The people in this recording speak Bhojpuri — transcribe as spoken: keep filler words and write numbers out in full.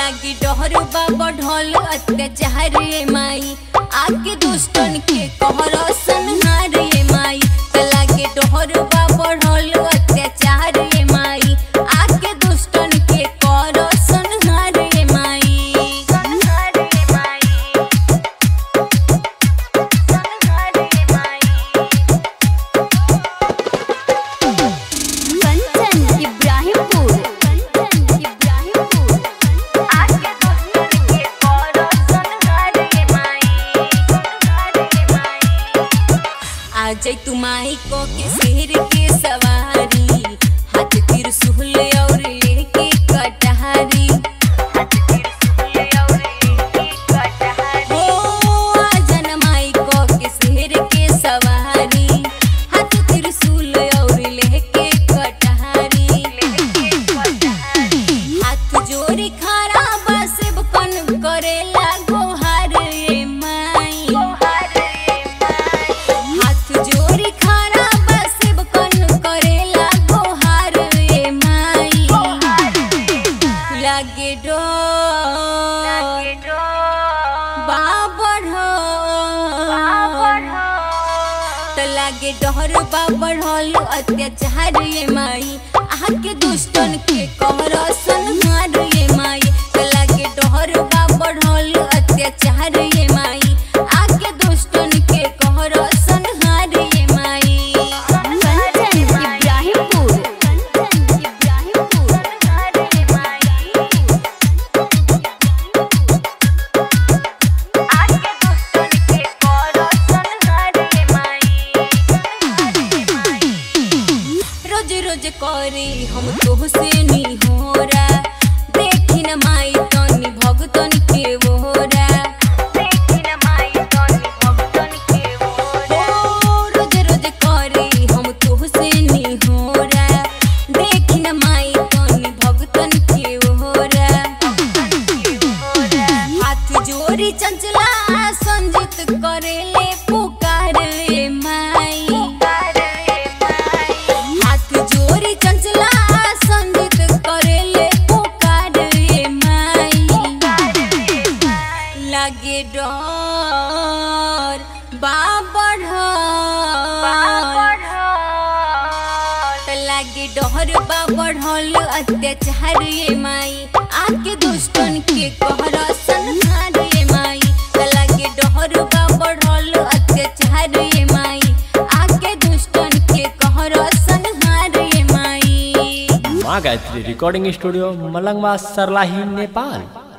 लागी डहर बाबा ढोल अत्याचार ये माई आके दुष्टन के कहर संहार ये माई लागी डहर बाबा ढोल अत्याचार ये माई आके दुष्टन के कहर संहार ये माई संहार ये माई संहार ये माई। कंचन इब्राहिमपुर कंचन इब्राहिमपुर आके दुष्टन के कहर संहार ये माई संहार ये माई। आज तू माई को के शेर के सवारी हाथ त्रिशूल और लेके कटहरी हाथ त्रिशूल और लेके कटहरी हो आजन माई को के शेर के सवारी हाथ त्रिशूल और लेके कटहरी लेके कटहरी हाथ जोड़ी खड़ा बस बकन करेला गोहार ये माई गोहार ये माई हाथ जोड़ी खड़ा बस बकन करेला गोहार ये माई लागे डो लागे डो बाबर हो बाबर हो त लागे डहर बाबर हो अत्याचार ये माई आके दुष्टन के कहर संहार ये माई त लागे डहर बाबर हो अत्याचार ये माई आके दुष्टन के कहर संहार ये माई कंचन इब्राहिमपुर कंचन इब्राहिमपुर संहार ये माई आके दुष्टन के कहर संहार ये माई रोज रोज करे हम तोहसे निहोरा देखी न माई तनी भगतन के वोरा देखी न माई तनी भगतन के वोरा रोज रोज करे हम तोहसे निहोरा देखी न माई तनी भगतन के वोरा हाथ जोड़ी चंचला संजित करेले पुकार ए माई हाथ जोड़ी चंचला संजित करेले पुकार ए माई लागे डर बाबर त लागे डहर बाबर हल अत्याचार ये माई आके दुष्टन के कहर संहार ये माई त लागे डहर बाबर हल अत्याचार ये माई आके दुष्टन के कहर संहार ये माई। माँ गायत्री रिकॉर्डिंग स्टूडियो मलंगवा सरलाही नेपाल।